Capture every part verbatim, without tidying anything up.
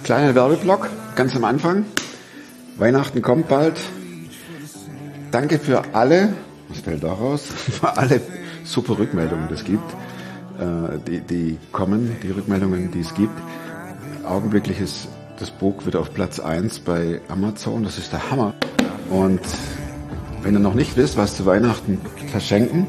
Kleiner Werbeblock, ganz am Anfang. Weihnachten kommt bald. Danke für alle, was fällt da raus, für alle super Rückmeldungen, die es gibt. Äh, die, die kommen, die Rückmeldungen, die es gibt. Augenblicklich ist das Buch wieder auf Platz eins bei Amazon. Das ist der Hammer. Und wenn ihr noch nicht wisst, was zu Weihnachten verschenken,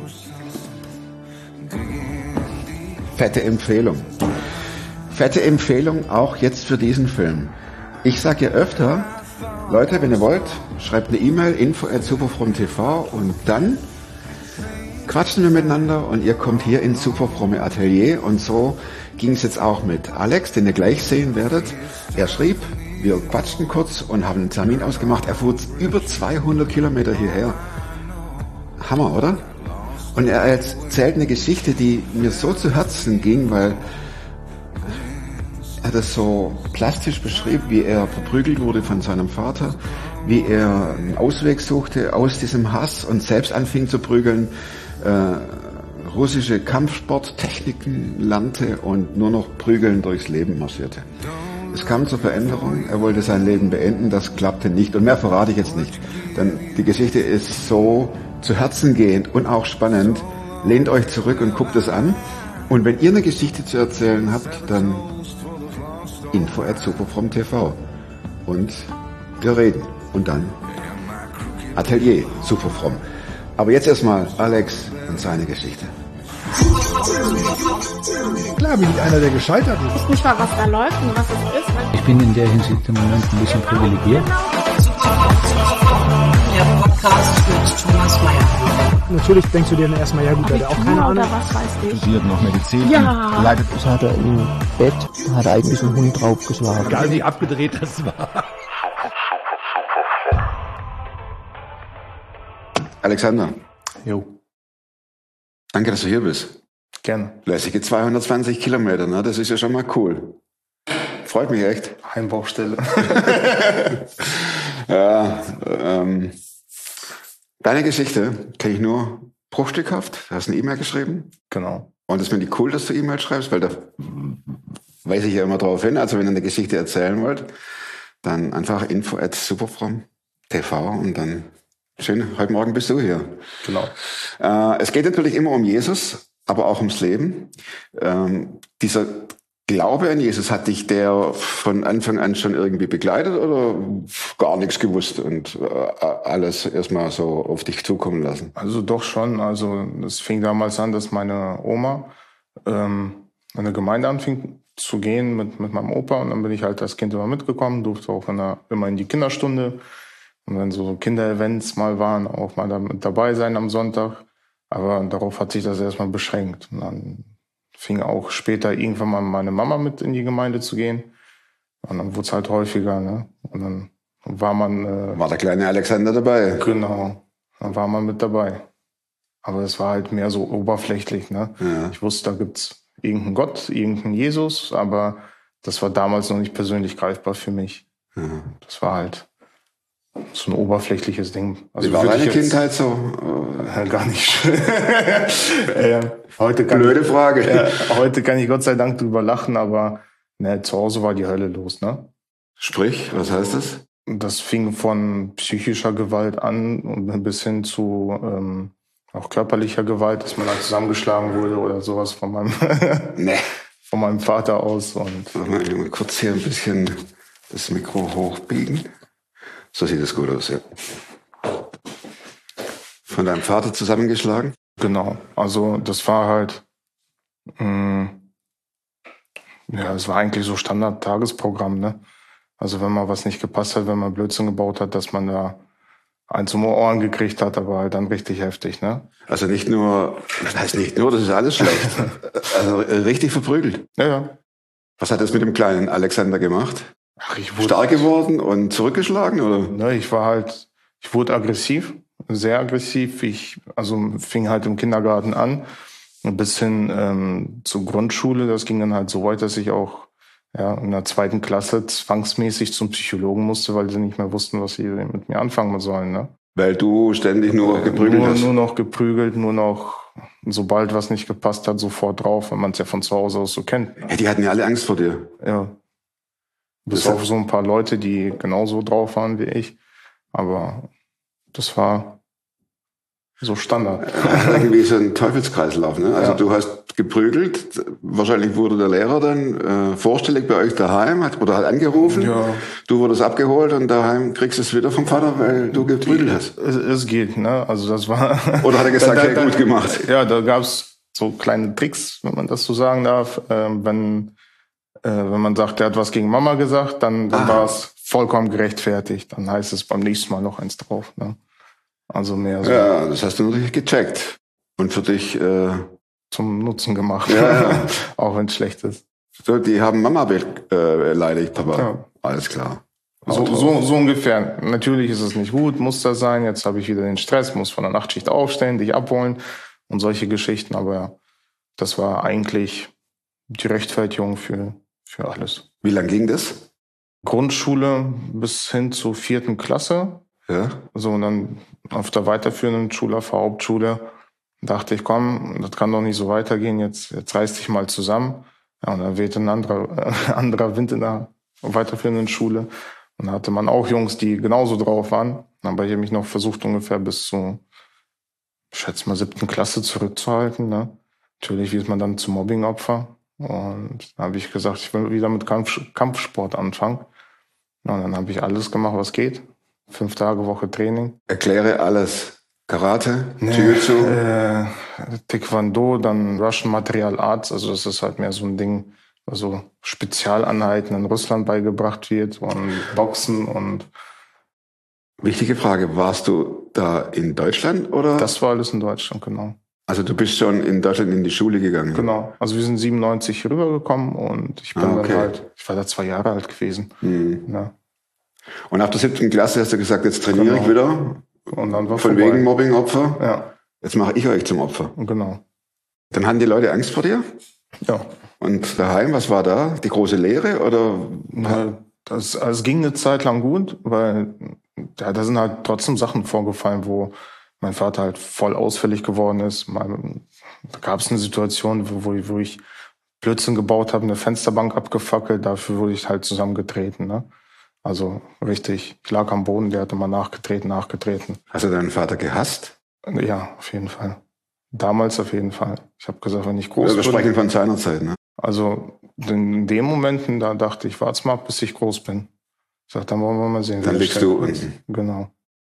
fette Empfehlung. Fette Empfehlung auch jetzt für diesen Film. Ich sage ja öfter, Leute, wenn ihr wollt, schreibt eine E-Mail, info at superfromm punkt t v und dann quatschen wir miteinander und ihr kommt hier ins Superfromme Atelier und so ging es jetzt auch mit Alex, den ihr gleich sehen werdet. Er schrieb, wir quatschten kurz und haben einen Termin ausgemacht. Er fuhr über zweihundert Kilometer hierher. Hammer, oder? Und er erzählt eine Geschichte, die mir so zu Herzen ging, weil er das so plastisch beschrieb, wie er verprügelt wurde von seinem Vater, wie er einen Ausweg suchte aus diesem Hass und selbst anfing zu prügeln, äh, russische Kampfsporttechniken lernte und nur noch prügeln durchs Leben marschierte. Es kam zur Veränderung, er wollte sein Leben beenden, das klappte nicht und mehr verrate ich jetzt nicht, denn die Geschichte ist so zu Herzen gehend und auch spannend. Lehnt euch zurück und guckt es an und wenn ihr eine Geschichte zu erzählen habt, dann info at superfromm punkt t v und wir reden und dann Atelier Superfromm. Aber jetzt erstmal Alex und seine Geschichte. Klar bin ich einer, der gescheitert ist. Ich weiß nicht mal, was da läuft und was es ist. Ich bin in der Hinsicht im Moment ein bisschen privilegiert. Der Podcast mit Thomas Mayer. Natürlich denkst du dir dann erstmal, ja gut, der hat auch keine Ahnung. Oder was weiß ich. Studiert noch Medizin. Ja. Leidet. Das hat er im Bett, hat er eigentlich einen Hund draufgeschlagen. Egal wie abgedreht das war. Alexander. Jo. Danke, dass du hier bist. Gerne. Lässige zweihundertzwanzig Kilometer, ne? Das ist ja schon mal cool. Freut mich echt. Heimbaustelle. Ja, ähm, deine Geschichte kenne ich nur bruchstückhaft. Du hast eine E-Mail geschrieben. Genau. Und das finde ich cool, dass du E-Mail schreibst, weil da weise ich ja immer drauf hin. Also wenn ihr eine Geschichte erzählen wollt, dann einfach info at superfromm punkt t v und dann schön, heute Morgen bist du hier. Genau. Äh, es geht natürlich immer um Jesus, aber auch ums Leben. Ähm, dieser Glaube an Jesus, hat dich der von Anfang an schon irgendwie begleitet oder gar nichts gewusst und äh, alles erstmal so auf dich zukommen lassen? Also doch schon. Also es fing damals an, dass meine Oma ähm, in eine Gemeinde anfing zu gehen mit, mit meinem Opa und dann bin ich halt als Kind immer mitgekommen, durfte auch in der, immer in die Kinderstunde und wenn so Kinderevents mal waren, auch mal da mit dabei sein am Sonntag. Aber darauf hat sich das erstmal beschränkt. Und dann fing auch später irgendwann mal meine Mama mit in die Gemeinde zu gehen. Und dann wurde es halt häufiger, ne? Und dann war man... Äh, war der kleine Alexander dabei? Genau, dann war man mit dabei. Aber es war halt mehr so oberflächlich, ne? Ja. Ich wusste, da gibt's irgendeinen Gott, irgendeinen Jesus, aber das war damals noch nicht persönlich greifbar für mich. Ja. Das war halt so ein oberflächliches Ding. Also wie war deine jetzt, Kindheit so? Äh, gar nicht schön. äh, heute kann Blöde ich, Frage. Äh, heute kann ich Gott sei Dank drüber lachen, aber ne, zu Hause war die Hölle los, ne? Sprich, was heißt das? Das fing von psychischer Gewalt an und bis hin zu ähm, auch körperlicher Gewalt, dass man halt zusammengeschlagen wurde oder sowas von meinem nee. von meinem Vater aus. Und mal, mal kurz hier ein bisschen das Mikro hochbiegen. So sieht es gut aus, ja. Von deinem Vater zusammengeschlagen? Genau, also das war halt, mh, ja, es war eigentlich so Standard-Tagesprogramm, ne? Also wenn mal was nicht gepasst hat, wenn man Blödsinn gebaut hat, dass man da eins um die Ohren gekriegt hat, aber halt dann richtig heftig, ne? Also nicht nur, das heißt nicht nur, das ist alles schlecht. Also richtig verprügelt. Ja, ja. Was hat das mit dem kleinen Alexander gemacht? Ach, ich wurde stark geworden und zurückgeschlagen, oder? Ne, ich war halt, ich wurde aggressiv, sehr aggressiv. Ich, also fing halt im Kindergarten an, bis hin ähm, zur Grundschule. Das ging dann halt so weit, dass ich auch ja, in der zweiten Klasse zwangsmäßig zum Psychologen musste, weil sie nicht mehr wussten, was sie mit mir anfangen sollen. Ne? Weil du ständig nur geprügelt nur, hast? Nur noch geprügelt, nur noch, sobald was nicht gepasst hat, sofort drauf, wenn man es ja von zu Hause aus so kennt. Ja, die hatten ja alle Angst vor dir. Ja. Bis Das- auf so ein paar Leute, die genauso drauf waren wie ich. Aber das war so Standard. Irgendwie so ein Teufelskreislauf, ne? Also Ja. du hast geprügelt, wahrscheinlich wurde der Lehrer dann äh, vorstellig bei euch daheim, hat, oder hat angerufen, Ja. du wurdest abgeholt und daheim kriegst du es wieder vom Vater, weil du geprügelt hast. Es, es geht, ne? Also das war. Oder hat er gesagt, Da- hey, da- gut gemacht? Ja, da gab's so kleine Tricks, wenn man das so sagen darf. Ähm, wenn äh, wenn man sagt, der hat was gegen Mama gesagt, dann, dann Ah. war es vollkommen gerechtfertigt. Dann heißt es beim nächsten Mal noch eins drauf. Ne? Also mehr so Ja, das hast du natürlich gecheckt. Und für dich, äh, zum Nutzen gemacht, Ja, ja. auch wenn es schlecht ist. so, die haben Mama beleidigt, Papa. Ja. Alles klar. So, Haut so, drauf. so ungefähr. Natürlich ist es nicht gut, muss das sein. Jetzt habe ich wieder den Stress, muss von der Nachtschicht aufstehen, dich abholen und solche Geschichten. Aber ja, das war eigentlich die Rechtfertigung für, für alles. Wie lang ging das? Grundschule bis hin zur vierten Klasse. Ja. So, und dann auf der weiterführenden Schule, auf der Hauptschule, dachte ich, komm, das kann doch nicht so weitergehen, jetzt, jetzt reiß dich mal zusammen. Ja, und dann wehte ein anderer, äh, anderer Wind in der weiterführenden Schule. Und da hatte man auch Jungs, die genauso drauf waren. Aber ich habe mich noch versucht, ungefähr bis zu, ich schätze mal, siebten Klasse zurückzuhalten. Ne? Natürlich wird man dann zum Mobbingopfer. Und da habe ich gesagt, ich will wieder mit Kampf, Kampfsport anfangen. Ja, und dann habe ich alles gemacht, was geht. Fünf Tage Woche Training. Erkläre alles. Karate, Jiu-Jitsu. Äh, Taekwondo, dann Russian Martial Arts. Also das ist halt mehr so ein Ding, also Spezialeinheiten in Russland beigebracht wird und Boxen und Wichtige Frage, warst du da in Deutschland oder? das war alles in Deutschland, genau. Also du bist schon in Deutschland in die Schule gegangen? Genau. Also wir sind siebenundneunzig hier rübergekommen und ich bin Ah, okay. dann halt, ich war da zwei Jahre alt gewesen. Mhm. Ja. Und nach der siebten Klasse hast du gesagt, jetzt trainiere Genau. ich wieder. Und dann war Von vorbei. wegen Mobbing-Opfer. Ja, Jetzt mache ich euch zum Opfer. genau. Dann hatten die Leute Angst vor dir? Ja. Und daheim, was war da? Die große Lehre oder? Ja, das, also es ging eine Zeit lang gut, weil ja, da sind halt trotzdem Sachen vorgefallen, wo mein Vater halt voll ausfällig geworden ist. Mal, da gab es eine Situation, wo, wo, ich- wo ich Blödsinn gebaut habe, eine Fensterbank abgefackelt, dafür wurde ich halt zusammengetreten. Ne? Also richtig, ich lag am Boden, der hatte mal nachgetreten, nachgetreten. Hast du deinen Vater gehasst? Ja, auf jeden Fall. Damals auf jeden Fall. Ich habe gesagt, wenn ich groß Wir bin, sprechen von seiner Zeit, ne? also in den Momenten, da dachte ich, warte mal, bis ich groß bin. Ich sag, dann wollen wir mal sehen. Dann wer liegst stärker du ist. unten. Genau.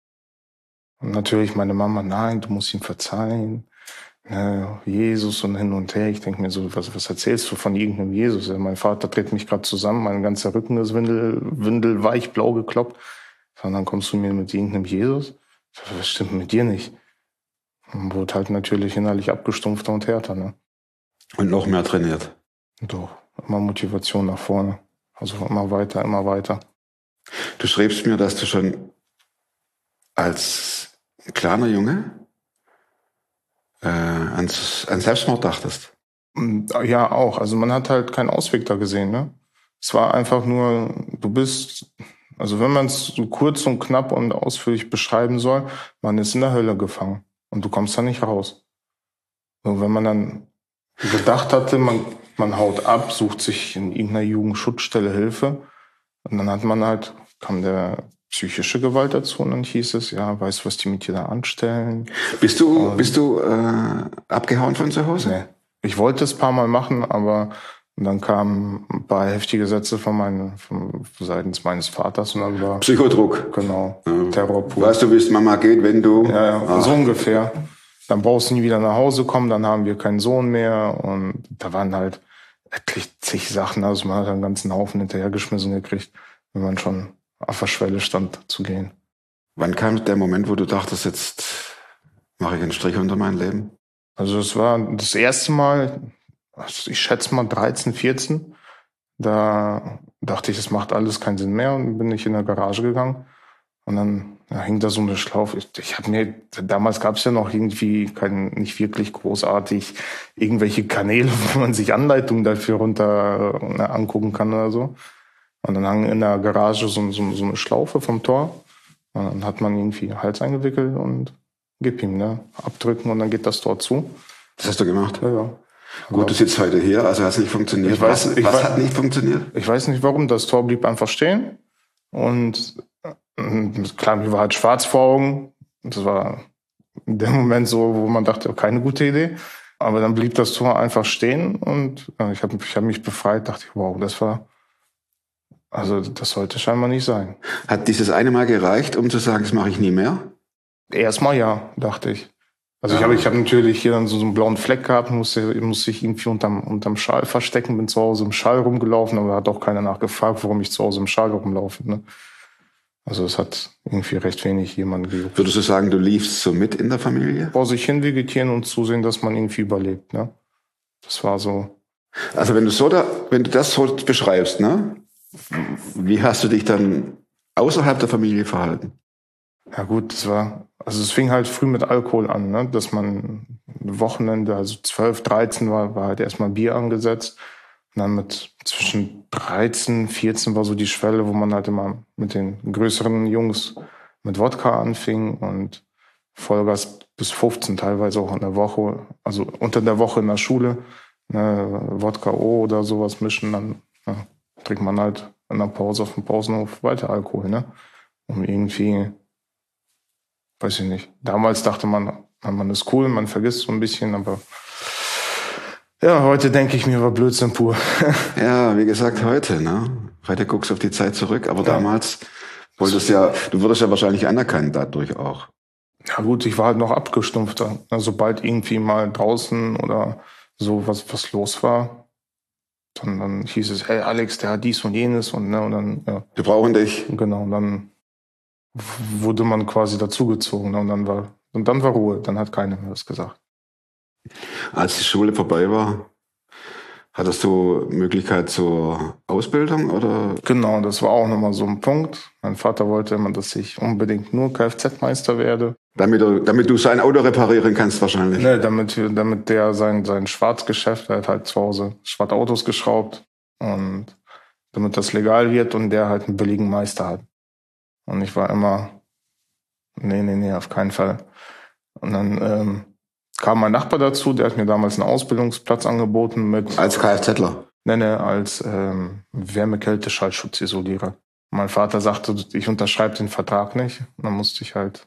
Und natürlich meine Mama, nein, du musst ihm verzeihen. Ne, Jesus und hin und her. Ich denke mir so, was, was erzählst du von irgendeinem Jesus? Ja, mein Vater dreht mich gerade zusammen, mein ganzer Rücken ist windel, windelweich, blau gekloppt. Und dann kommst du mir mit irgendeinem Jesus? Ich sag, was stimmt mit dir nicht? Und wurde halt natürlich innerlich abgestumpfter und härter. Ne? Und noch mehr trainiert. Doch, immer Motivation nach vorne. Also immer weiter, immer weiter. Du schreibst mir, dass du schon als kleiner Junge äh, ans, an Selbstmord dachtest. Und, ja, auch. Also man hat halt keinen Ausweg da gesehen. Ne? Es war einfach nur, du bist, also wenn man es so kurz und knapp und ausführlich beschreiben soll, man ist in der Hölle gefangen und du kommst da nicht raus. Und wenn man dann gedacht hatte, man, man haut ab, sucht sich in irgendeiner Jugendschutzstelle Hilfe und dann hat man halt, kam der psychische Gewalt dazu und dann hieß es, ja, weißt du, was die mit dir da anstellen? Bist du, Und- bist du äh, abgehauen von zu Hause? Nee. Ich wollte es ein paar Mal machen, aber dann kamen ein paar heftige Sätze von meinen, von seitens meines Vaters und dann war, Psychodruck. genau, Ja. Terror pur. Weißt du, wie es Mama geht, wenn du... Ja, ja, Ach, so ungefähr. Dann brauchst du nie wieder nach Hause kommen, dann haben wir keinen Sohn mehr und da waren halt etlich zig Sachen, also man hat einen ganzen Haufen hinterhergeschmissen gekriegt, wenn man schon auf der Schwelle stand zu gehen. Wann kam der Moment, wo du dachtest, jetzt mache ich einen Strich unter mein Leben? Also es war das erste Mal, also ich schätze mal dreizehn, vierzehn, da dachte ich, es macht alles keinen Sinn mehr und dann bin ich in der Garage gegangen und dann ja, hing da so eine Schlaufe. Ich, ich habe mir, damals gab es ja noch irgendwie kein, nicht wirklich großartig irgendwelche Kanäle, wo man sich Anleitungen dafür runter äh, angucken kann oder so. Und dann hang in der Garage so, so, so eine Schlaufe vom Tor und dann hat man irgendwie Hals eingewickelt und gib ihm, ne, abdrücken und dann geht das Tor zu. Das hast du gemacht. Ja, ja. Gut, du sitzt heute hier, also hat es nicht funktioniert. Ich weiß, was ich was weiß, hat nicht funktioniert? Ich weiß nicht warum, das Tor blieb einfach stehen. Und äh, klar, mir war halt schwarz vor Augen. Das war in dem Moment so, wo man dachte, keine gute Idee. Aber dann blieb das Tor einfach stehen und äh, ich habe ich hab mich befreit, dachte ich, wow, das war, also das sollte scheinbar nicht sein. Hat dieses eine Mal gereicht, um zu sagen, das mache ich nie mehr? Erstmal ja, dachte ich. Also ich habe ich hab natürlich hier dann so, so einen blauen Fleck gehabt, musste, musste ich irgendwie unterm, unterm Schal verstecken, bin zu Hause im Schal rumgelaufen, aber hat auch keiner nachgefragt, warum ich zu Hause im Schal rumlaufe. Ne? Also es hat irgendwie recht wenig jemanden gejuckt. Würdest du sagen, du liefst so mit in der Familie? Vor sich hin vegetieren und zusehen, dass man irgendwie überlebt. Ne? Das war so. Also wenn du so da, wenn du das so beschreibst, ne? Wie hast du dich dann außerhalb der Familie verhalten? Ja gut, das war, also es fing halt früh mit Alkohol an, ne? Dass man Wochenende, also zwölf, dreizehn war, war halt erstmal Bier angesetzt. Und dann mit zwischen dreizehn, vierzehn war so die Schwelle, wo man halt immer mit den größeren Jungs mit Wodka anfing und Vollgas bis fünfzehn, teilweise auch in der Woche, also unter der Woche in der Schule, ne, Wodka O oder sowas mischen, dann ja, trinkt man halt in der Pause auf dem Pausenhof weiter Alkohol, ne? Um irgendwie, weiß ich nicht. Damals dachte man, man ist cool, man vergisst so ein bisschen, aber ja, heute denke ich mir, war Blödsinn pur. Ja, wie gesagt, heute, ne? Heute guckst du auf die Zeit zurück, aber ja. Damals wolltest ja, du wurdest ja wahrscheinlich anerkannt dadurch auch. Ja gut, ich war halt noch abgestumpfter. Sobald irgendwie mal draußen oder so was, was los war, dann, dann hieß es, hey Alex, der hat dies und jenes und, ne, und dann, ja. Wir brauchen dich. Genau, und dann wurde man quasi dazugezogen, ne, und dann war, und dann war Ruhe, dann hat keiner mehr was gesagt. Als die Schule vorbei war, hattest du Möglichkeit zur Ausbildung, oder? Genau, das war auch nochmal so ein Punkt. Mein Vater wollte immer, dass ich unbedingt nur Kfz-Meister werde. Damit du, damit du sein Auto reparieren kannst wahrscheinlich. Ne, damit, damit der sein, sein Schwarzgeschäft, er hat halt zu Hause Schwarzautos geschraubt und damit das legal wird und der halt einen billigen Meister hat. Und ich war immer, nee, nee, nee, auf keinen Fall. Und dann ähm, kam mein Nachbar dazu, der hat mir damals einen Ausbildungsplatz angeboten mit... Als Kfzler? Nee, nee, als ähm, Wärme-Kälte-Schallschutzisolierer. Mein Vater sagte, ich unterschreibe den Vertrag nicht. Und dann musste ich halt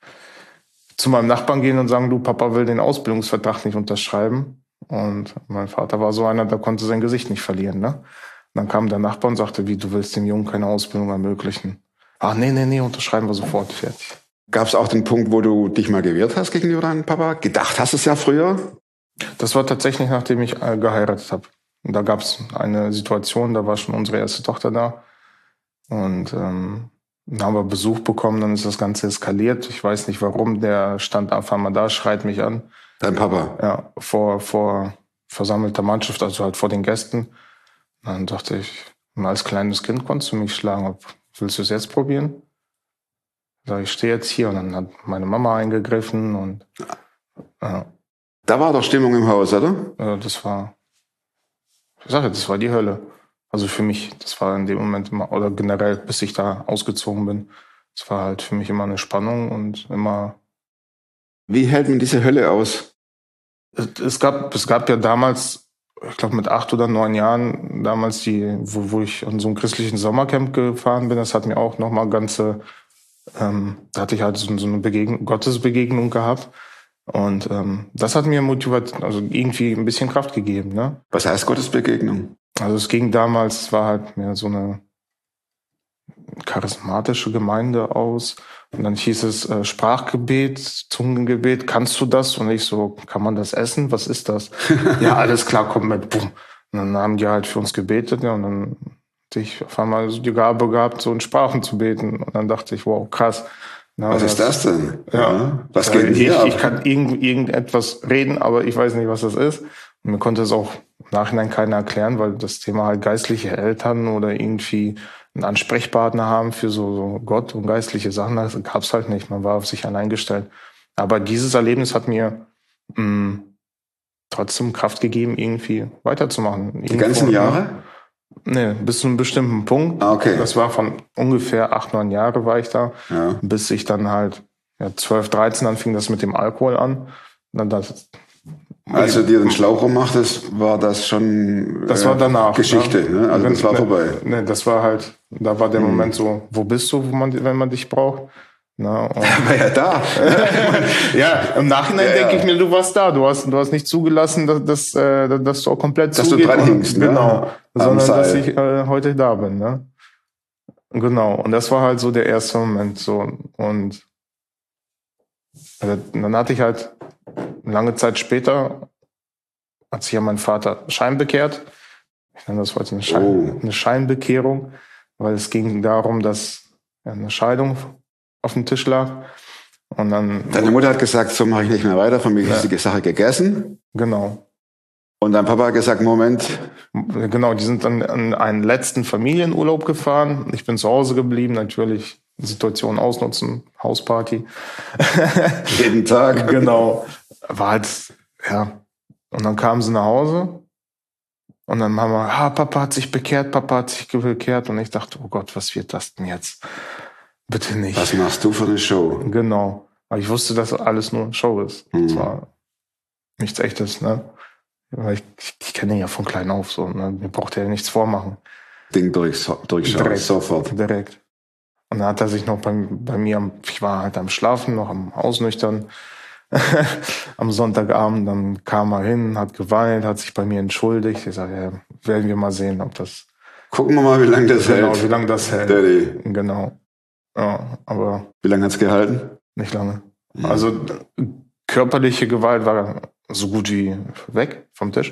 zu meinem Nachbarn gehen und sagen, du, Papa will den Ausbildungsvertrag nicht unterschreiben. Und mein Vater war so einer, der konnte sein Gesicht nicht verlieren. Ne? Und dann kam der Nachbar und sagte, wie, du willst dem Jungen keine Ausbildung ermöglichen. Ach, nee, nee, nee, unterschreiben wir sofort, fertig. Gab es auch den Punkt, wo du dich mal gewehrt hast gegenüber deinem Papa? Gedacht hast du es ja früher? Das war tatsächlich, nachdem ich äh, geheiratet habe. Und da gab es eine Situation, da war schon unsere erste Tochter da. Und ähm, dann haben wir Besuch bekommen, dann ist das Ganze eskaliert. Ich weiß nicht warum, der stand einfach mal da, schreit mich an. Dein Papa? Ja, vor, vor versammelter Mannschaft, also halt vor den Gästen. Dann dachte ich, als kleines Kind konntest du mich schlagen. Willst du es jetzt probieren? Ich stehe jetzt hier, und dann hat meine Mama eingegriffen und ja. Da war doch Stimmung im Haus, oder? Ja, das war, ich sage, das war die Hölle. Also für mich, das war in dem Moment immer, oder generell, bis ich da ausgezogen bin, das war halt für mich immer eine Spannung und immer. Wie hält man diese Hölle aus? Es, es gab, es gab ja damals, ich glaube mit acht oder neun Jahren, damals die, wo, wo ich an so einem christlichen Sommercamp gefahren bin, das hat mir auch nochmal ganze, ähm, da hatte ich halt so, so eine Begegnung, Gottesbegegnung gehabt. Und ähm, das hat mir Motivation, also irgendwie ein bisschen Kraft gegeben. Ne? Was heißt Gottesbegegnung? Also es ging damals, es war halt mehr so eine charismatische Gemeinde aus. Und dann hieß es äh, Sprachgebet, Zungengebet, kannst du das? Und ich so, kann man das essen? Was ist das? Ja, alles klar, komm mit, bumm. Und dann haben die halt für uns gebetet, ja, und dann hatte ich auf einmal so die Gabe gehabt, so in Sprachen zu beten. Und dann dachte ich, wow, krass. Na, was das, ist das denn? Ja. ja. Was geht denn hier ich, ab? Ich kann irgend, irgendetwas reden, aber ich weiß nicht, was das ist. Und mir konnte es auch im Nachhinein keiner erklären, weil das Thema halt geistliche Eltern oder irgendwie einen Ansprechpartner haben für so, so Gott und geistliche Sachen, das gab es halt nicht. Man war auf sich allein gestellt. Aber dieses Erlebnis hat mir mh, trotzdem Kraft gegeben, irgendwie weiterzumachen. Die Irgendwo, ganzen Jahre? Nee, bis zu einem bestimmten Punkt. Ah, okay. Das war von ungefähr acht, neun Jahre war ich da, ja. Bis ich dann halt ja, zwölf, dreizehn, dann fing das mit dem Alkohol an. Und dann das, Als du dir den Schlauch rummachtest, war das schon Das äh, war danach. Geschichte, Ja. ne? Also das war ne, vorbei. Ne, das war halt, da war der Mhm. Moment so, wo bist du, wo man, wenn man dich braucht? Na, und War ja da. ja, im Nachhinein Ja, denke ja. ich mir, du warst da. Du hast, du hast nicht zugelassen, dass, dass, äh, dass du auch komplett Dass du zugeht dran und- hingst, ne? Genau. Am Sondern, Seil. dass ich äh, heute da bin, ne? Genau. Und das war halt so der erste Moment, so. Und also, dann hatte ich halt lange Zeit später, hat sich ja mein Vater scheinbekehrt. Ich nenne das heute eine, Schein, Oh. eine Scheinbekehrung, weil es ging darum, dass ja, eine Scheidung auf dem Tisch lag. Und dann, Deine Mutter hat gesagt, so mache ich nicht mehr weiter, für mich ist die Sache gegessen. genau, Und dein Papa hat gesagt, Moment, genau, die sind dann an einen letzten Familienurlaub gefahren. Ich bin zu Hause geblieben, natürlich Situation ausnutzen, Hausparty. jeden Tag. Genau, war halt, ja. Und dann kamen sie nach Hause und dann haben wir, ah, Papa hat sich bekehrt, Papa hat sich bekehrt. Und ich dachte, oh Gott, was wird das denn jetzt? Bitte nicht. Was machst du für eine Show? Genau. Aber ich wusste, dass alles nur Show ist. Mhm. Es war nichts Echtes, ne? Weil ich, ich, ich kenne ihn ja von klein auf so, ne? Mir braucht er ja nichts vormachen. Ding durch, durchschauen, Direkt. sofort. Direkt. Und dann hat er sich noch bei, bei mir, am, ich war halt am Schlafen, noch am Ausnüchtern, am Sonntagabend, dann kam er hin, hat geweint, hat sich bei mir entschuldigt. Ich sage, ja, werden wir mal sehen, ob das, Gucken wir mal, wie lange das genau, hält. wie lange das hält. Daddy. Genau. Ja, aber Wie lange hat's gehalten? nicht lange. Mhm. Also körperliche Gewalt war so gut wie weg vom Tisch.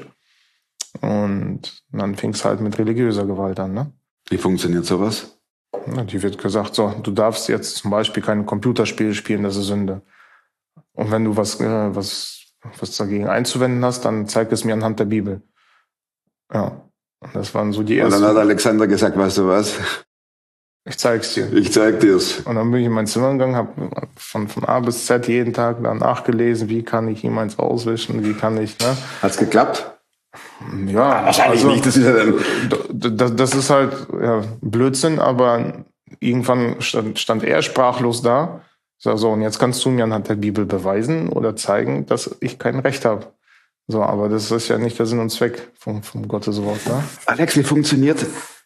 Und dann fing es halt mit religiöser Gewalt an, ne? Wie funktioniert sowas? Ja, die wird gesagt, so, du darfst jetzt zum Beispiel kein Computerspiel spielen, das ist Sünde. Und wenn du was, äh, was, was dagegen einzuwenden hast, dann zeig es mir anhand der Bibel. Ja. Und das waren so die Und dann ersten. hat Alexander gesagt, weißt du was? Ich zeig's dir. Ich zeig dir's. Und dann bin ich in mein Zimmer gegangen, habe von, von A bis Z jeden Tag dann nachgelesen, wie kann ich ihm eins auswischen, wie kann ich, ne? Hat's geklappt? Ja, Wahrscheinlich also, nicht, das ist ja dann... d- d- das ist halt ja, Blödsinn, aber irgendwann stand, stand er sprachlos da. Ich sag so, und jetzt kannst du mir anhand der Bibel beweisen oder zeigen, dass ich kein Recht habe. So, aber das ist ja nicht der Sinn und Zweck vom, vom Gotteswort, ne? Alex, wie funktioniert...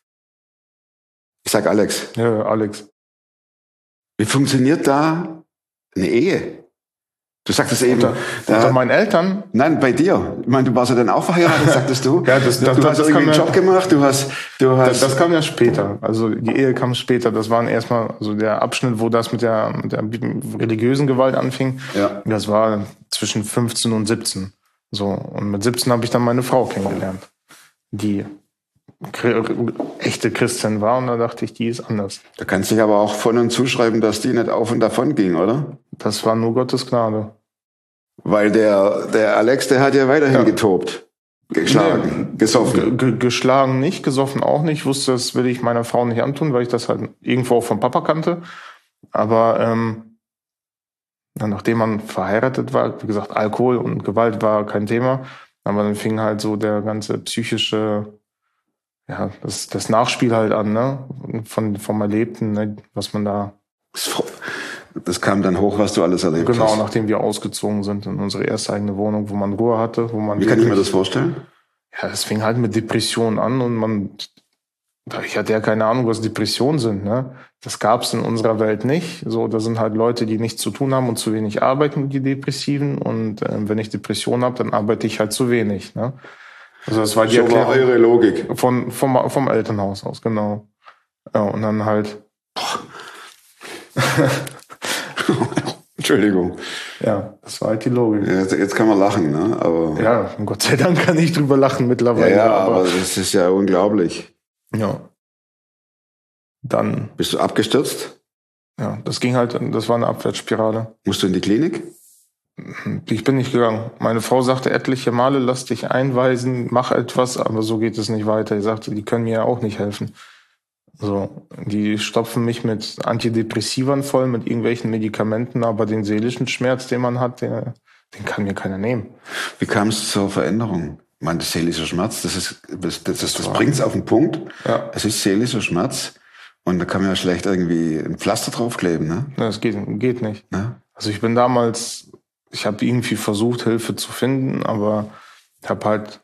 Ich sag Alex, Ja, Alex. wie funktioniert da eine Ehe? Du sagtest eben... Unter, da, unter meinen Eltern, nein, bei dir. Ich meine, du warst ja dann auch verheiratet, sagtest du. Ja, das- du das- hast das irgendwie kann einen man- Job gemacht, du hast... Du hast das, das kam ja später. Also die Ehe kam später. Das waren erstmal, also der Abschnitt, wo das mit der, mit der religiösen Gewalt anfing. Ja. Das war zwischen fünfzehn und siebzehn. So. Und mit siebzehn habe ich dann meine Frau kennengelernt, die Chri- echte Christin war. Und da dachte ich, die ist anders. Da kannst du dich aber auch von und zuschreiben, dass die nicht auf und davon ging, oder? Das war nur Gottes Gnade. Weil der, der Alex, der hat ja weiterhin Ja. getobt. Geschlagen, gesoffen. Ge- ge- geschlagen nicht, gesoffen auch nicht. Ich wusste, das will ich meiner Frau nicht antun, weil ich das halt irgendwo auch vom Papa kannte. Aber ähm, ja, nachdem man verheiratet war, wie gesagt, Alkohol und Gewalt war kein Thema. Aber dann fing halt so der ganze psychische, ja, das, das Nachspiel halt an, ne? Von, vom Erlebten, ne? Was man da, Das kam dann hoch, was du alles erlebt genau, hast. nachdem wir ausgezogen sind in unsere erste eigene Wohnung, wo man Ruhe hatte, wo man. Wie kann ich mir wirklich- das vorstellen? Ja, es fing halt mit Depressionen an und man, ich hatte ja keine Ahnung, was Depressionen sind, ne? Das gab's in unserer Welt nicht. So, da sind halt Leute, die nichts zu tun haben und zu wenig arbeiten, die Depressiven. Und ähm, wenn ich Depressionen habe, dann arbeite ich halt zu wenig, ne? Also das war die So war Erklärung eure Logik. von, vom, vom Elternhaus aus, genau. Ja, und dann halt, Entschuldigung. ja, das war halt die Logik. Ja, Jetzt, jetzt kann man lachen, ne? Aber, Ja, und Gott sei Dank kann ich drüber lachen ja, mittlerweile. ja, aber das ist ja unglaublich. ja. Dann, Bist du abgestürzt? ja, das ging halt, das war eine Abwärtsspirale. Musst du in die Klinik? Ich bin nicht gegangen. Meine Frau sagte etliche Male, lass dich einweisen, mach etwas, aber so geht es nicht weiter. Die sagte, die können mir ja auch nicht helfen. So, die stopfen mich mit Antidepressivern voll, mit irgendwelchen Medikamenten, aber den seelischen Schmerz, den man hat, den, den kann mir keiner nehmen. Wie kam es zur Veränderung? Ich meine, das seelische Schmerz, das ist, das, das, das, das bringt es auf den Punkt. Ja. Es ist seelischer Schmerz. Und da kann man ja schlecht irgendwie ein Pflaster draufkleben, ne? Das geht, geht nicht. ne? Also ich bin damals ich habe irgendwie versucht, Hilfe zu finden, aber ich habe halt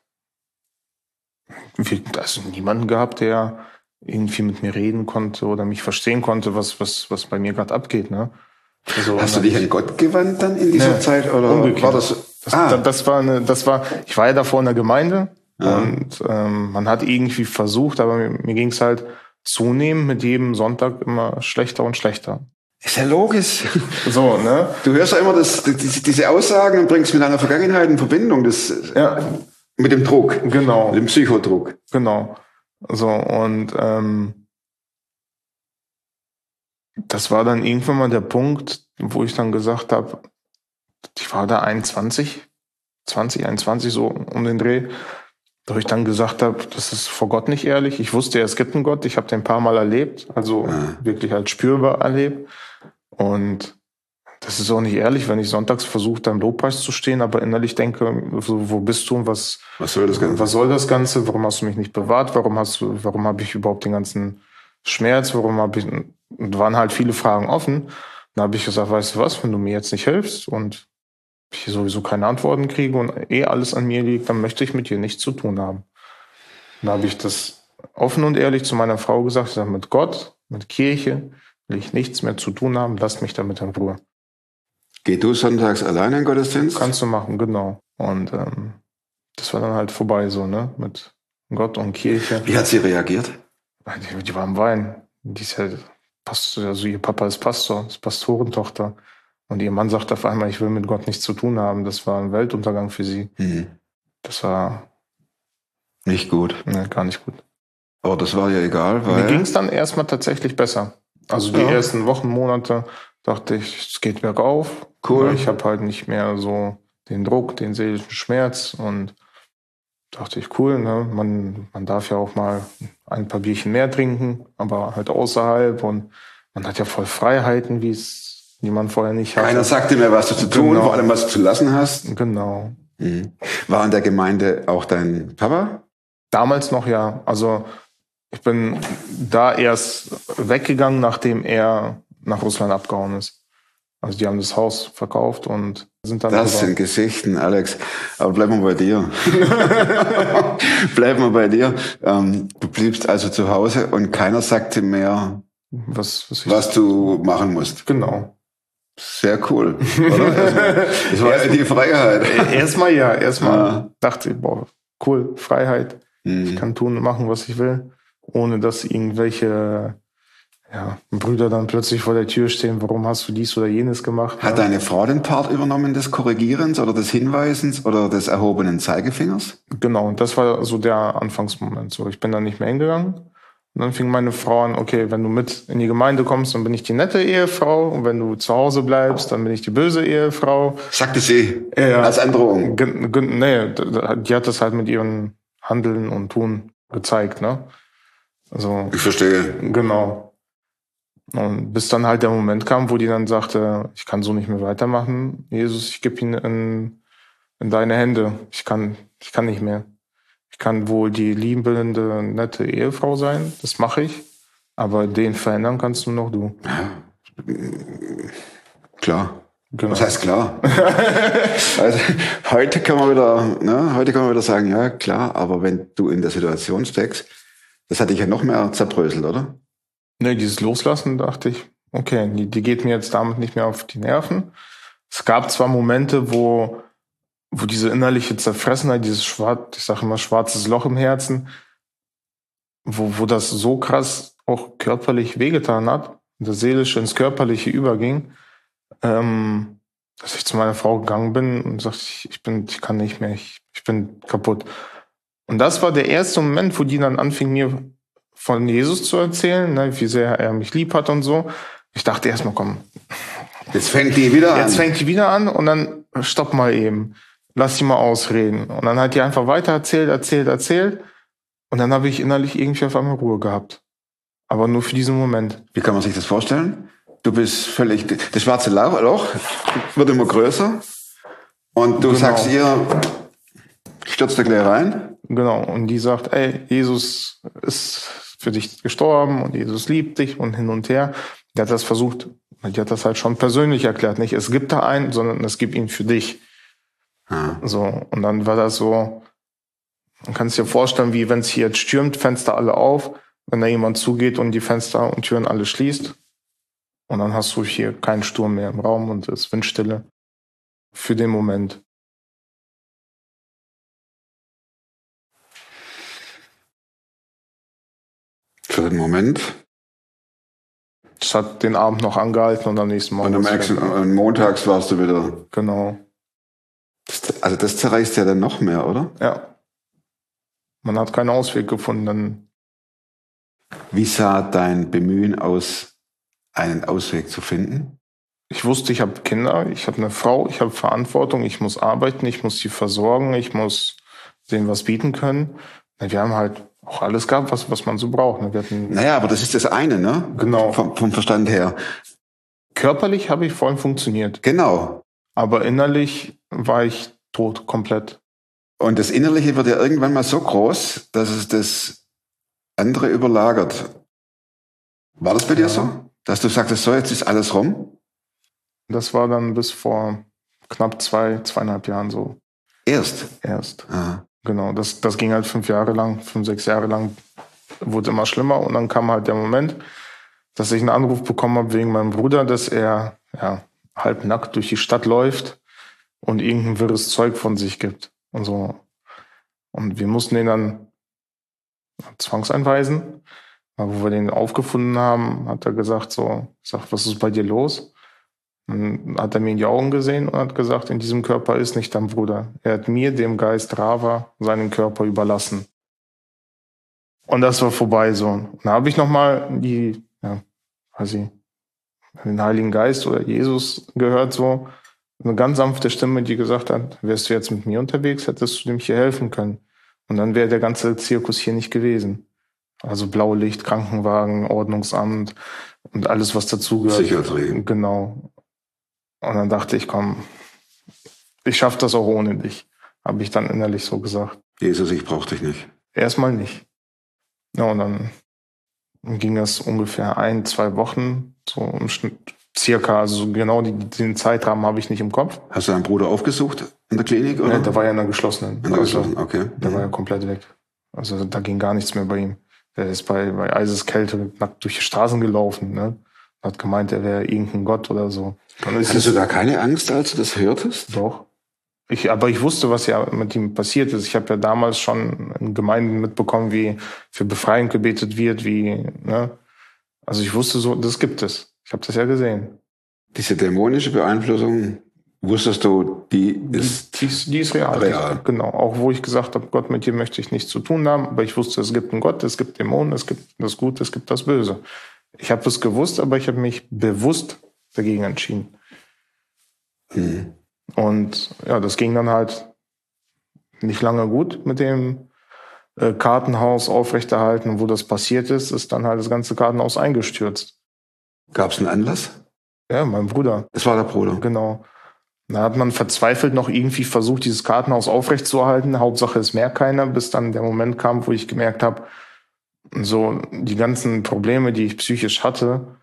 also niemanden gehabt, der irgendwie mit mir reden konnte oder mich verstehen konnte, was was was bei mir gerade abgeht. Ne? Also, Hast du dich an Gott gewandt dann in dieser nee, Zeit oder umgekehrt. war das? Das, ah. das war eine, das war, ich war ja davor in der Gemeinde Ja. und ähm, man hat irgendwie versucht, aber mir, mir ging es halt zunehmend mit jedem Sonntag immer schlechter und schlechter. Ist ja logisch. So, ne? Du hörst ja immer das, diese, diese Aussagen und bringst mit deiner Vergangenheit in Verbindung. Das, Ja, mit dem Druck. genau, Mit dem Psychodruck. genau. So, und ähm, das war dann irgendwann mal der Punkt, wo ich dann gesagt habe, ich war da einundzwanzig, zwanzig, einundzwanzig, so um den Dreh, wo ich dann gesagt habe, das ist vor Gott nicht ehrlich. Ich wusste ja, es gibt einen Gott, ich habe den ein paar Mal erlebt, also Ja. wirklich halt spürbar erlebt. Und das ist auch nicht ehrlich, wenn ich sonntags versuche, da im Lobpreis zu stehen, aber innerlich denke, so, wo bist du und was, Was soll das Ganze? was soll das Ganze? Warum hast du mich nicht bewahrt? Warum hast du, warum habe ich überhaupt den ganzen Schmerz? Warum habe ich, und waren halt viele Fragen offen. Dann habe ich gesagt, weißt du was, wenn du mir jetzt nicht hilfst und ich sowieso keine Antworten kriege und eh alles an mir liegt, dann möchte ich mit dir nichts zu tun haben. Dann habe ich das offen und ehrlich zu meiner Frau gesagt, ich sage, mit Gott, mit Kirche will ich nichts mehr zu tun haben, lasst mich damit in Ruhe. Geh du sonntags alleine in den Gottesdienst? Kannst du machen, genau. Und ähm, das war dann halt vorbei so, ne, mit Gott und Kirche. Wie hat sie reagiert? Die, die war am Weinen. Die ist ja Pastor, also ihr Papa ist Pastor, ist Pastorentochter. Und ihr Mann sagt auf einmal, ich will mit Gott nichts zu tun haben. Das war ein Weltuntergang für sie. Hm. Das war Nicht gut. ne, gar nicht gut. Aber das war ja egal, weil... Mir ging es dann erstmal tatsächlich besser. Also die Ja. ersten Wochen, Monate dachte ich, es geht bergauf. Cool. Weil ich habe halt nicht mehr so den Druck, den seelischen Schmerz und dachte ich, cool, ne? Man, man darf ja auch mal ein paar Bierchen mehr trinken, aber halt außerhalb und man hat ja voll Freiheiten, wie es die man vorher nicht hatte. Keiner sagte mir, was du zu tun, Genau. vor allem was du zu lassen hast. Genau. Mhm. War in der Gemeinde auch dein Papa? Damals noch ja. Also ich bin da erst weggegangen, nachdem er nach Russland abgehauen ist. Also die haben das Haus verkauft und sind dann Das rüber. sind Geschichten, Alex. Aber bleiben wir bei dir. Bleiben wir bei dir. Ähm, du bliebst also zu Hause und keiner sagte mehr, was, was, ich was du machen musst. Genau. Sehr cool, oder? Erstmal. Das war ja die Freiheit. Erstmal ja, erstmal Ja. dachte ich, boah, cool, Freiheit. Ich Mhm. kann tun und machen, was ich will, ohne dass irgendwelche ja, Brüder dann plötzlich vor der Tür stehen, warum hast du dies oder jenes gemacht? Hat ja. deine Frau den Part übernommen des Korrigierens oder des Hinweisens oder des erhobenen Zeigefingers? Genau, und das war so der Anfangsmoment. So, ich bin dann nicht mehr hingegangen. Und dann fing meine Frau an, okay, wenn du mit in die Gemeinde kommst, dann bin ich die nette Ehefrau. Und wenn du zu Hause bleibst, dann bin ich die böse Ehefrau. Sagte sie Ja. als Androhung. Gen- gen- Nee, d- d- die hat das halt mit ihrem Handeln und Tun gezeigt, ne? Also, Ich verstehe. genau. Und bis dann halt der Moment kam, wo die dann sagte, ich kann so nicht mehr weitermachen. Jesus, ich gebe ihn in, in deine Hände. Ich kann, ich kann nicht mehr. Ich kann wohl die liebende, nette Ehefrau sein. Das mache ich. Aber den verändern kannst nur noch du. Klar. Genau. Was heißt klar? Also, heute kann man wieder, ne, heute kann man wieder sagen, ja, klar, aber wenn du in der Situation steckst, das hat dich ja noch mehr zerbröselt, oder? Nee, dieses Loslassen, dachte ich, okay, die, die geht mir jetzt damit nicht mehr auf die Nerven. Es gab zwar Momente, wo, wo diese innerliche Zerfressenheit, dieses schwarz, ich sage immer schwarzes Loch im Herzen, wo, wo das so krass auch körperlich wehgetan hat, das Seelische ins Körperliche überging, ähm, dass ich zu meiner Frau gegangen bin und sagte, ich, ich bin, ich kann nicht mehr, ich, ich bin kaputt. Und das war der erste Moment, wo die dann anfing, mir von Jesus zu erzählen, ne, wie sehr er mich lieb hat und so. Ich dachte erstmal, komm, Jetzt fängt die wieder an. jetzt fängt die wieder an und dann stopp mal eben. Lass sie mal ausreden. Und dann hat die einfach weiter erzählt, erzählt, erzählt. Und dann habe ich innerlich irgendwie auf einmal Ruhe gehabt. Aber nur für diesen Moment. Wie kann man sich das vorstellen? Du bist völlig, das schwarze Loch wird immer größer und du Genau. sagst ihr, ich stürze da gleich rein. Genau. Und die sagt, ey, Jesus ist für dich gestorben und Jesus liebt dich und hin und her. Der hat das versucht Die hat das halt schon persönlich erklärt. Nicht, es gibt da einen, sondern es gibt ihn für dich. Ah. So, und dann war das so, man kann es dir vorstellen, wie wenn es hier jetzt stürmt, Fenster alle auf, wenn da jemand zugeht und die Fenster und Türen alle schließt. Und dann hast du hier keinen Sturm mehr im Raum und es ist Windstille. Für den Moment. Für den Moment. Es hat den Abend noch angehalten und am nächsten Morgen. Und am nächsten, und montags warst du wieder. Genau. Das, also das zerreißt ja dann noch mehr, oder? Ja. Man hat keinen Ausweg gefunden. Dann Wie sah dein Bemühen aus, einen Ausweg zu finden? ich wusste, ich habe Kinder, ich habe eine Frau, ich habe Verantwortung, ich muss arbeiten, ich muss sie versorgen, ich muss denen was bieten können. Wir haben halt auch alles gehabt, was, was man so braucht. Wir hatten Naja, aber das ist das eine, ne? Genau. Vom, vom Verstand her. Körperlich habe ich voll funktioniert, Genau. aber innerlich war ich tot, komplett. Und das Innerliche wird ja irgendwann mal so groß, dass es das andere überlagert. War das bei dir Ja. so? Dass du sagtest, so, jetzt ist alles rum? Das war dann bis vor knapp zwei, zweieinhalb Jahren so Erst. erst. Ah. Genau, das, das ging halt fünf Jahre lang, fünf, sechs Jahre lang, wurde immer schlimmer. Und dann kam halt der Moment, dass ich einen Anruf bekommen habe wegen meinem Bruder, dass er ja halb nackt durch die Stadt läuft und irgendein wirres Zeug von sich gibt und so. Und wir mussten ihn dann zwangseinweisen. Aber wo wir den aufgefunden haben, hat er gesagt so, ich sag, was ist bei dir los? Dann hat er mir in die Augen gesehen und hat gesagt, in diesem Körper ist nicht dein Bruder. Er hat mir, dem Geist Rava, seinen Körper überlassen. Und das war vorbei so. Und dann habe ich nochmal die, ja, weiß ich, den Heiligen Geist oder Jesus gehört so. Eine ganz sanfte Stimme, die gesagt hat, wärst du jetzt mit mir unterwegs, hättest du dem hier helfen können. Und dann wäre der ganze Zirkus hier nicht gewesen. Also Blaulicht, Krankenwagen, Ordnungsamt und alles, was dazugehört. Psychiatrie. Genau. Und dann dachte ich, komm, ich schaff das auch ohne dich. Habe ich dann innerlich so gesagt. Jesus, ich brauch dich nicht. Erstmal nicht. Ja, und dann ging das ungefähr ein, zwei Wochen, so im Schnitt, circa, also so genau die, den Zeitrahmen habe ich nicht im Kopf. Hast du deinen Bruder aufgesucht in der Klinik, oder? Ja, der war ja in der geschlossenen. in der Also, geschlossenen, okay. der war ja komplett weg. Also da ging gar nichts mehr bei ihm. Der ist bei, bei Eiseskälte nackt durch die Straßen gelaufen, ne? Hat gemeint, er wäre irgendein Gott oder so. Dann ist Hattest du da keine Angst, als du das hörtest? Doch. Ich, aber ich wusste, was ja mit ihm passiert ist. Ich habe ja damals schon in Gemeinden mitbekommen, wie für Befreiung gebetet wird, wie, ne? Also ich wusste so, das gibt es. Ich habe das ja gesehen. Diese dämonische Beeinflussung, wusstest du, die ist, Die, die, ist, die ist real. real. Genau. Auch wo ich gesagt habe, Gott, mit dir möchte ich nichts zu tun haben. Aber ich wusste, es gibt einen Gott, es gibt Dämonen, es gibt das Gute, es gibt das Böse. Ich habe es gewusst, aber ich habe mich bewusst dagegen entschieden. Hm. Und ja, das ging dann halt nicht lange gut mit dem äh, Kartenhaus aufrechterhalten. Wo das passiert ist, ist dann halt das ganze Kartenhaus eingestürzt. Gab es einen Anlass? Ja, mein Bruder. Das war der Bruder. Genau. Da hat man verzweifelt noch irgendwie versucht, dieses Kartenhaus aufrechtzuerhalten. Hauptsache, es merkt keiner, bis dann der Moment kam, wo ich gemerkt habe, so die ganzen Probleme, die ich psychisch hatte,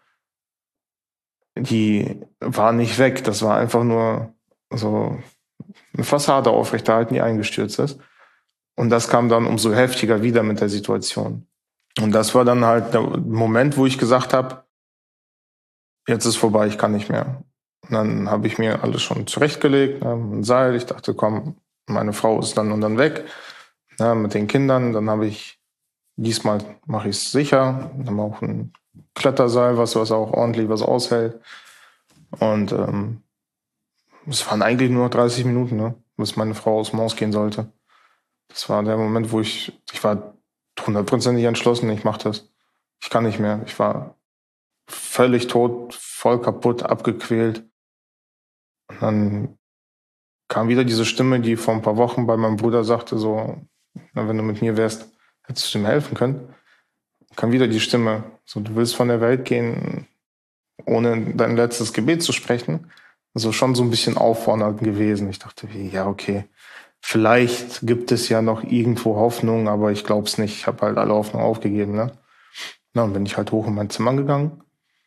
die waren nicht weg. Das war einfach nur so eine Fassade aufrechterhalten, die eingestürzt ist. Und das kam dann umso heftiger wieder mit der Situation. Und das war dann halt der Moment, wo ich gesagt habe, jetzt ist vorbei, ich kann nicht mehr. Und dann habe ich mir alles schon zurechtgelegt, ne, ein Seil. Ich dachte, komm, meine Frau ist dann und dann weg, ne, mit den Kindern. Dann habe ich, diesmal mache ich es sicher. Dann haben wir auch ein Kletterseil, was, was auch ordentlich was aushält. Und ähm, es waren eigentlich nur noch dreißig Minuten, ne, bis meine Frau aus dem Haus gehen sollte. Das war der Moment, wo ich, ich war hundertprozentig entschlossen, ich mache das. Ich kann nicht mehr. Ich war völlig tot, voll kaputt, abgequält. Und dann kam wieder diese Stimme, die vor ein paar Wochen bei meinem Bruder sagte, so, na, wenn du mit mir wärst, hättest du mir helfen können. Kam wieder die Stimme, so, du willst von der Welt gehen, ohne dein letztes Gebet zu sprechen. Also schon so ein bisschen auffordernd gewesen. Ich dachte, ja, okay, vielleicht gibt es ja noch irgendwo Hoffnung, aber ich glaube es nicht. Ich habe halt alle Hoffnung aufgegeben, ne? Na, und bin ich halt hoch in mein Zimmer gegangen.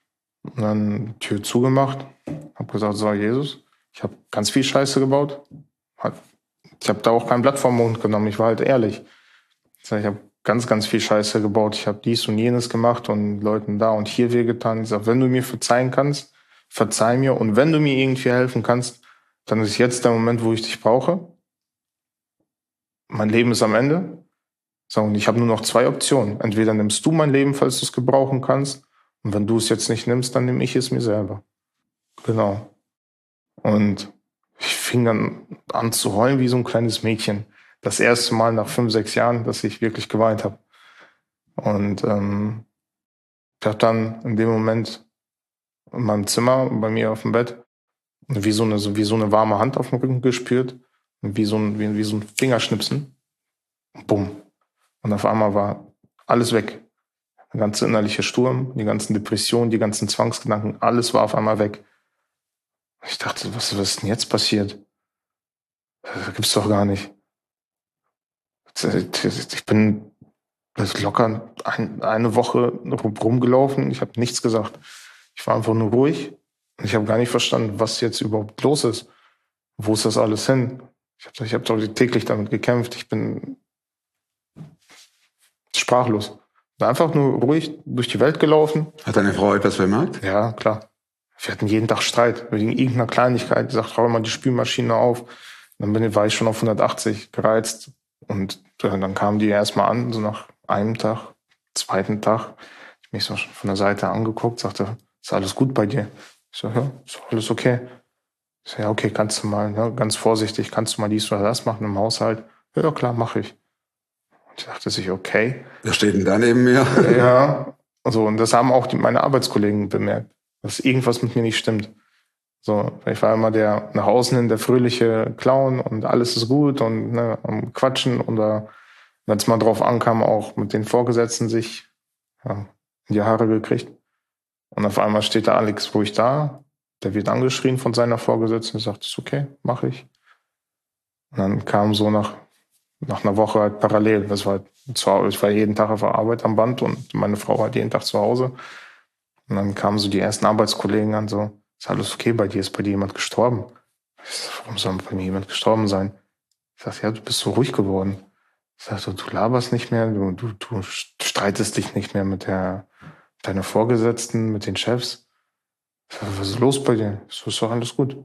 Und dann Tür zugemacht, habe gesagt, so Jesus, ich habe ganz viel Scheiße gebaut. Ich habe da auch kein Blatt vom Mund genommen, ich war halt ehrlich. Ich habe ganz, ganz viel Scheiße gebaut. Ich habe dies und jenes gemacht und Leuten da und hier wehgetan. Ich sage, wenn du mir verzeihen kannst, verzeih mir. Und wenn du mir irgendwie helfen kannst, dann ist jetzt der Moment, wo ich dich brauche. Mein Leben ist am Ende. So, und ich habe nur noch zwei Optionen. Entweder nimmst du mein Leben, falls du es gebrauchen kannst. Und wenn du es jetzt nicht nimmst, dann nehme ich es mir selber. Genau. Und ich fing dann an zu heulen wie so ein kleines Mädchen. Das erste Mal nach fünf, sechs Jahren, dass ich wirklich geweint habe. Und ähm, ich habe dann in dem Moment in meinem Zimmer, bei mir auf dem Bett, wie so eine, wie so eine warme Hand auf dem Rücken gespürt. Wie so ein, wie, wie so ein Fingerschnipsen. Bumm. Und auf einmal war alles weg. Der ganze innerliche Sturm, die ganzen Depressionen, die ganzen Zwangsgedanken, alles war auf einmal weg. Ich dachte, was, was ist denn jetzt passiert? Das gibt's doch gar nicht. Ich bin locker ein, eine Woche rumgelaufen, ich habe nichts gesagt. Ich war einfach nur ruhig und ich habe gar nicht verstanden, was jetzt überhaupt los ist. Wo ist das alles hin? Ich habe ich hab doch täglich damit gekämpft. Ich bin sprachlos. Einfach nur ruhig durch die Welt gelaufen. Hat deine Frau etwas bemerkt? Ja, klar. Wir hatten jeden Tag Streit. Wegen irgendeiner Kleinigkeit. Die sagt, schau mal die Spülmaschine auf. Dann bin, war ich schon auf hundertachtzig gereizt. Und dann kamen die erstmal an, so nach einem Tag, zweiten Tag. Ich mich so von der Seite angeguckt, sagte, ist alles gut bei dir? Ich so, ja, ist alles okay. Ich so, ja, okay, kannst du mal, ja, ganz vorsichtig, kannst du mal dies oder das machen im Haushalt? Ja, klar, mache ich. Und ich dachte sich, okay. Wer steht denn da neben mir? Ja, also, und das haben auch die, meine Arbeitskollegen bemerkt, dass irgendwas mit mir nicht stimmt. So, ich war immer der nach außen hin der fröhliche Clown und alles ist gut und ne, am Quatschen oder wenn es mal drauf ankam, auch mit den Vorgesetzten sich ja, in die Haare gekriegt. Und auf einmal steht da Alex ruhig da, der wird angeschrien von seiner Vorgesetzten und sagt, ist okay, mache ich. Und dann kam so nach, nach einer Woche halt parallel, das war halt, ich war jeden Tag auf der Arbeit am Band und meine Frau halt jeden Tag zu Hause. Und dann kamen so die ersten Arbeitskollegen an, so, ist alles okay bei dir? Ist bei dir jemand gestorben? Ich sag, warum soll bei mir jemand gestorben sein? Ich sag, ja, du bist so ruhig geworden. Ich sag, du, du laberst nicht mehr, du, du, du streitest dich nicht mehr mit der, deiner Vorgesetzten, mit den Chefs. Ich sag, was ist los bei dir? So, ist doch alles gut.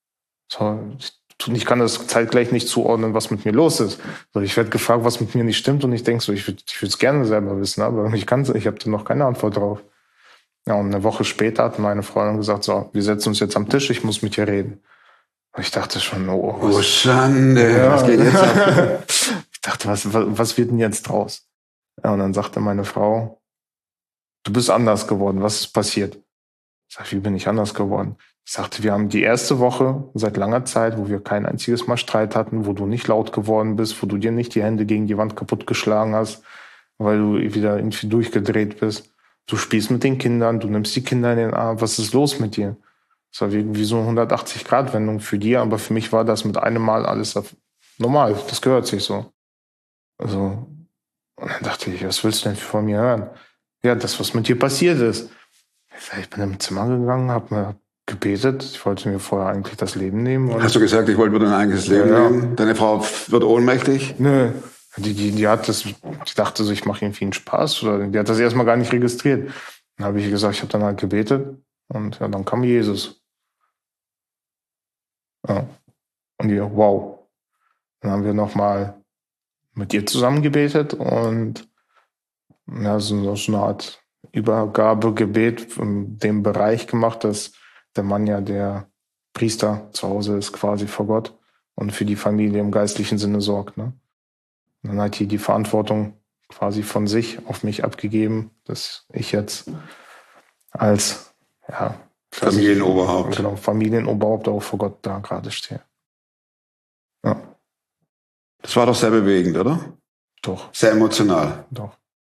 So, ich, ich kann das zeitgleich nicht zuordnen, was mit mir los ist. So, ich werde gefragt, was mit mir nicht stimmt und ich denke so, ich würde ich würde es gerne selber wissen, aber ich kann ich habe da noch keine Antwort drauf. Ja, und eine Woche später hat meine Freundin gesagt, so, wir setzen uns jetzt am Tisch, ich muss mit dir reden. Und ich dachte schon, oh, was, oh Schande, ja. Was geht jetzt ab? Ich dachte, was, was, was wird denn jetzt draus? Ja, und dann sagte meine Frau, du bist anders geworden, was ist passiert? Ich sagte, wie bin ich anders geworden? Ich sagte, wir haben die erste Woche seit langer Zeit, wo wir kein einziges Mal Streit hatten, wo du nicht laut geworden bist, wo du dir nicht die Hände gegen die Wand kaputt geschlagen hast, weil du wieder irgendwie durchgedreht bist. Du spielst mit den Kindern, du nimmst die Kinder in den Arm, was ist los mit dir? Das war wie, wie so eine hundertachtzig-Grad-Wendung für die, aber für mich war das mit einem Mal alles auf, normal, das gehört sich so. Also, und dann dachte ich, was willst du denn von mir hören? Ja, das, was mit dir passiert ist. Ich, sag, ich bin im Zimmer gegangen, hab mir gebetet, ich wollte mir vorher eigentlich das Leben nehmen. Und hast du gesagt, ich wollte mir dein eigenes Leben ja, nehmen? Deine Frau wird ohnmächtig? Nö. Die, die, die hat das, die dachte so, ich mache irgendwie einen Spaß, oder die hat das erstmal gar nicht registriert. Dann habe ich gesagt, ich habe dann halt gebetet und ja, dann kam Jesus. Ja. Und die, wow. Dann haben wir nochmal mit ihr zusammen gebetet und ja, so, so eine Art Übergabegebet in dem Bereich gemacht, dass der Mann ja der Priester zu Hause ist, quasi vor Gott und für die Familie im geistlichen Sinne sorgt, ne? Und dann hat die die Verantwortung quasi von sich auf mich abgegeben, dass ich jetzt als ja, Familienoberhaupt. Genau, Familienoberhaupt auch vor Gott da gerade stehe. Ja. Das war doch sehr bewegend, oder? Doch. Sehr emotional. Doch.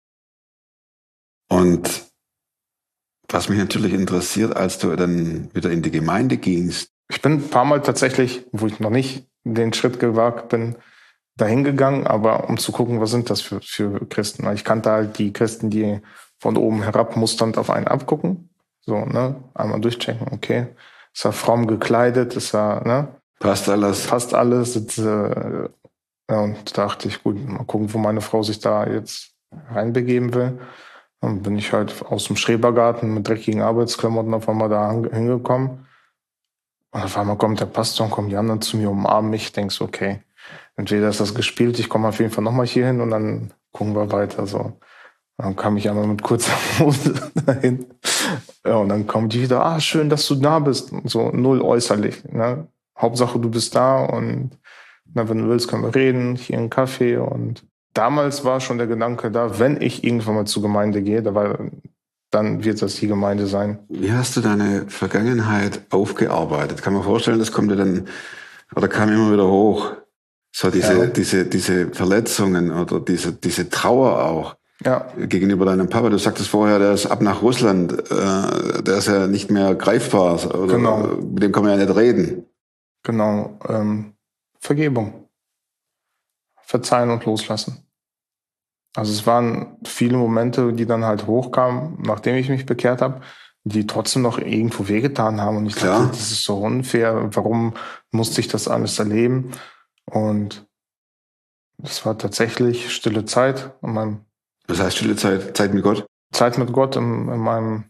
Und was mich natürlich interessiert, als du dann wieder in die Gemeinde gingst. Ich bin ein paar Mal tatsächlich, wo ich noch nicht den Schritt gewagt bin, dahin gegangen, aber um zu gucken, was sind das für, für Christen. Ich kannte halt die Christen, die von oben herab musternd auf einen abgucken. So, ne? Einmal durchchecken, okay. Ist er fromm gekleidet, ist er, ne? Passt alles. Passt alles. Jetzt, äh, ja, und da dachte ich, gut, mal gucken, wo meine Frau sich da jetzt reinbegeben will. Dann bin ich halt aus dem Schrebergarten mit dreckigen Arbeitsklamotten auf einmal da hingekommen. Und auf einmal kommt der Pastor und kommen die anderen zu mir, umarmen mich. Ich denke so, okay, entweder ist das gespielt, ich komme auf jeden Fall nochmal hier hin und dann gucken wir weiter. So. Dann kam ich einmal mit kurzer Hose dahin. Ja, und dann kommen die wieder, ah, schön, dass du da bist. So null äußerlich. Ne? Hauptsache, du bist da und na, wenn du willst, können wir reden, hier einen Kaffee. Und damals war schon der Gedanke da, wenn ich irgendwann mal zur Gemeinde gehe, da war, dann wird das die Gemeinde sein. Wie hast du deine Vergangenheit aufgearbeitet? Kann man vorstellen, das kommt dir dann, oder kam immer wieder hoch? So diese, ja. diese, diese Verletzungen oder diese, diese Trauer auch. Ja. Gegenüber deinem Papa. Du sagtest vorher, der ist ab nach Russland, äh, der ist ja nicht mehr greifbar. Oder genau. Mit dem kann man ja nicht reden. Genau. Ähm, Vergebung. Verzeihen und loslassen. Also es waren viele Momente, die dann halt hochkamen, nachdem ich mich bekehrt habe, die trotzdem noch irgendwo wehgetan haben. Und ich Klar. dachte, das ist so unfair. Warum musste ich das alles erleben? Und das war tatsächlich stille Zeit in meinem Was heißt stille Zeit? Zeit mit Gott? Zeit mit Gott in, in meinem,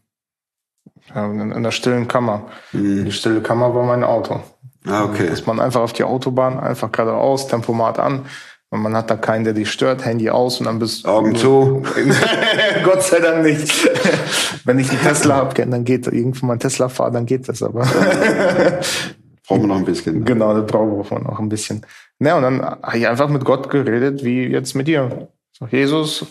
ja, in, in der stillen Kammer. Mhm. Die stille Kammer war mein Auto. Ah, okay. Ist man einfach auf die Autobahn, einfach geradeaus, Tempomat an. Und man hat da keinen, der dich stört, Handy aus und dann bist Augen zu. Gott sei Dank nicht. Wenn ich einen Tesla habe, dann geht, irgendwo mal einen Tesla fahre, dann geht das aber. Brauchen wir noch ein bisschen. Genau, das brauchen wir noch ein bisschen. Ja, und dann habe ich einfach mit Gott geredet, wie jetzt mit dir. So, Jesus,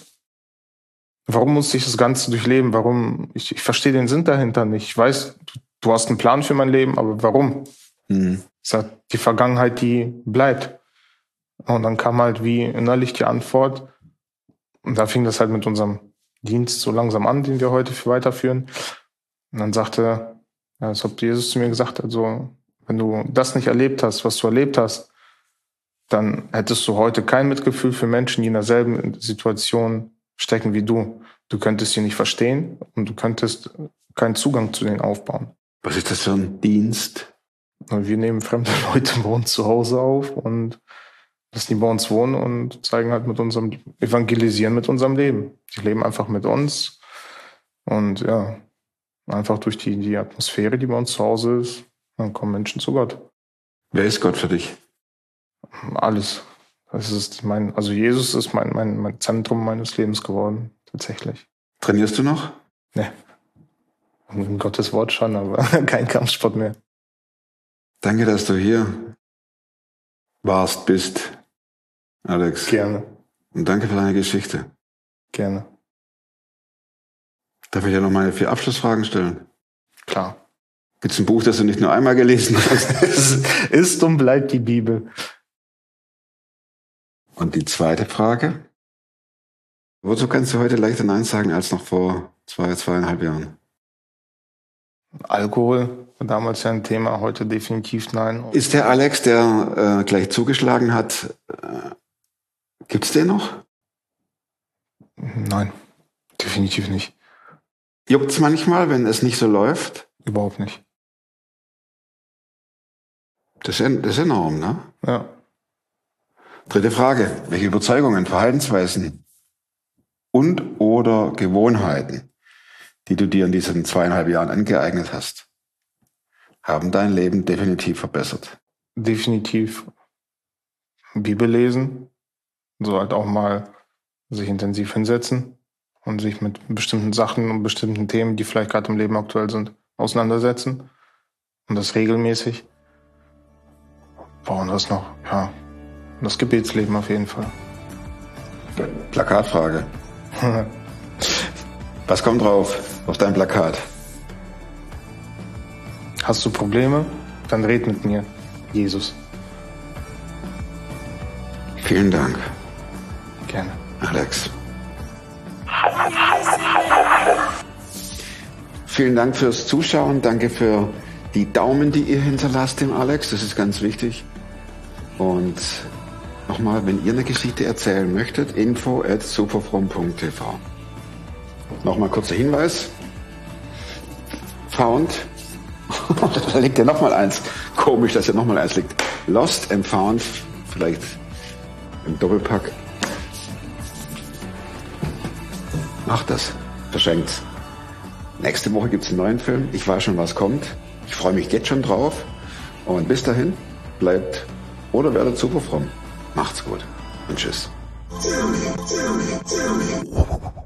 warum musste ich das Ganze durchleben? Warum? Ich, ich verstehe den Sinn dahinter nicht. Ich weiß, du, du hast einen Plan für mein Leben, aber warum? Mhm. Ich sag, die Vergangenheit, die bleibt. Und dann kam halt wie innerlich die Antwort. Und da fing das halt mit unserem Dienst so langsam an, den wir heute weiterführen. Und dann sagte, ja, als ob Jesus zu mir gesagt hat, so, wenn du das nicht erlebt hast, was du erlebt hast, dann hättest du heute kein Mitgefühl für Menschen, die in derselben Situation stecken wie du. Du könntest sie nicht verstehen und du könntest keinen Zugang zu denen aufbauen. Was ist das für ein Dienst? Wir nehmen fremde Leute bei uns zu Hause auf und dass die bei uns wohnen und zeigen halt mit unserem, evangelisieren mit unserem Leben. Die leben einfach mit uns und ja, einfach durch die, die Atmosphäre, die bei uns zu Hause ist, dann kommen Menschen zu Gott. Wer ist Gott für dich? Alles. Das ist mein, also Jesus ist mein, mein, mein Zentrum meines Lebens geworden, tatsächlich. Trainierst du noch? Nee. In Gottes Wort schon, aber kein Kampfsport mehr. Danke, dass du hier warst, bist, Alex. Gerne. Und danke für deine Geschichte. Gerne. Darf ich ja noch meine vier Abschlussfragen stellen? Klar. Gibt es ein Buch, das du nicht nur einmal gelesen hast? Ist und bleibt die Bibel. Und die zweite Frage? Wozu kannst du heute leichter Nein sagen als noch vor zwei, zweieinhalb Jahren? Alkohol war damals ja ein Thema, heute definitiv nein. Ist der Alex, der äh, gleich zugeschlagen hat, äh, gibt's den noch? Nein, definitiv nicht. Juckt's manchmal, wenn es nicht so läuft? Überhaupt nicht. Das ist, das ist enorm, ne? Ja. Dritte Frage. Welche Überzeugungen, Verhaltensweisen und oder Gewohnheiten, die du dir in diesen zweieinhalb Jahren angeeignet hast, haben dein Leben definitiv verbessert? Definitiv Bibel lesen, so halt auch mal sich intensiv hinsetzen und sich mit bestimmten Sachen und bestimmten Themen, die vielleicht gerade im Leben aktuell sind, auseinandersetzen. Und das regelmäßig. Boah, und das noch, ja. Und das Gebetsleben auf jeden Fall. Plakatfrage. Was kommt drauf auf dein Plakat? Hast du Probleme? Dann red mit mir, Jesus. Vielen Dank. Gerne. Alex. Vielen Dank fürs Zuschauen. Danke für die Daumen, die ihr hinterlasst dem Alex. Das ist ganz wichtig. Und nochmal, wenn ihr eine Geschichte erzählen möchtet, info at superfromm punkt t v. Nochmal kurzer Hinweis. Found. Da liegt ja nochmal eins. Komisch, dass ja nochmal eins liegt. Lost and Found. Vielleicht im Doppelpack. Macht das. Verschenkt's. Nächste Woche gibt's einen neuen Film. Ich weiß schon, was kommt. Ich freue mich jetzt schon drauf. Und bis dahin, bleibt oder werdet super fromm. Macht's gut und tschüss.